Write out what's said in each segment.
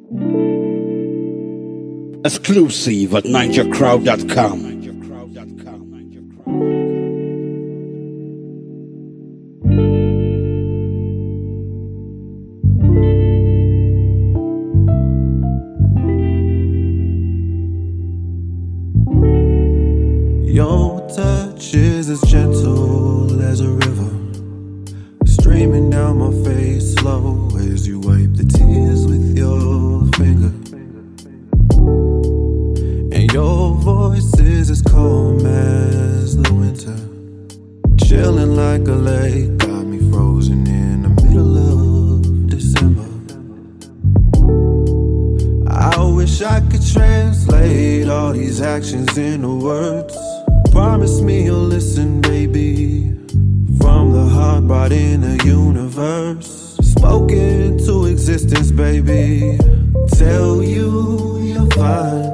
Exclusive at NinjaCrowd.com. Your touch is as gentle as a river, streaming down my face slow as you wipe the tears with your finger. And your voice is as calm as the winter, chilling like a lake, got me frozen in the middle of December. I wish I could translate all these actions into words. Promise me you'll listen, baby, from the heart brought in the universe, spoken to existence, baby. Tell you you'll find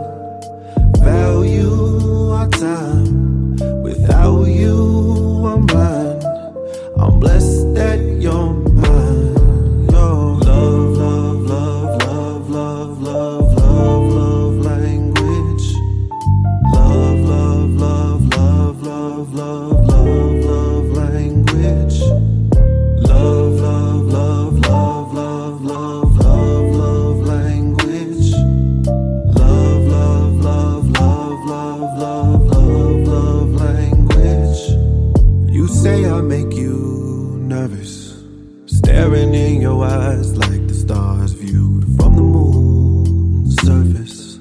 value our time. Without you, I'm blind. I'm blessed that you're mine. Your love, love, love, love, love, love, love, love language. Love, love, love, love, love, love, love, love language. Love, love, love, love, love, love, love, love language. Love, love, love, love, love, love, love, love language. You say I make you nervous, staring in your eyes like the stars viewed from the moon's surface.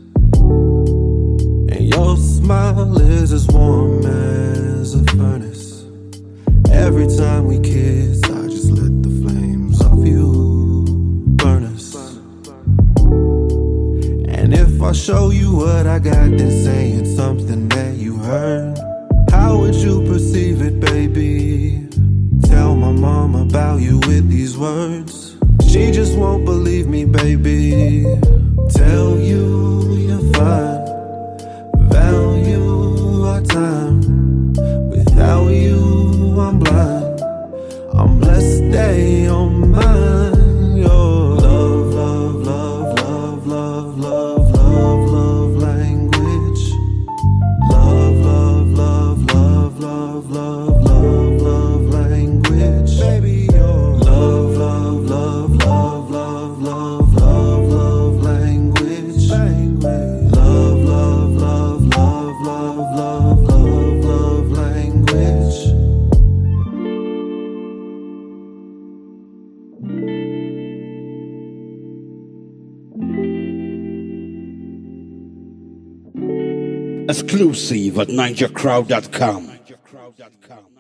And your smile is as warm as a furnace. Every time we kiss, I just let the flames of you burn us. And if I show you what I got, then saying something that you heard, how would you perceive it, baby? Tell my mom about you with these words. She just won't believe me, baby. Tell you you're fine. Value our time. Without you, I'm blind. I'm blessed that you're mine. Your love, love, love, love, love, love, love, love language. Love, love, love, love, love, love, love, love language. Baby, your love, love, love, love, love, love, love, love language. Love, love, love, love, love, love, love, love language. Exclusive at NinjaCrowd.com.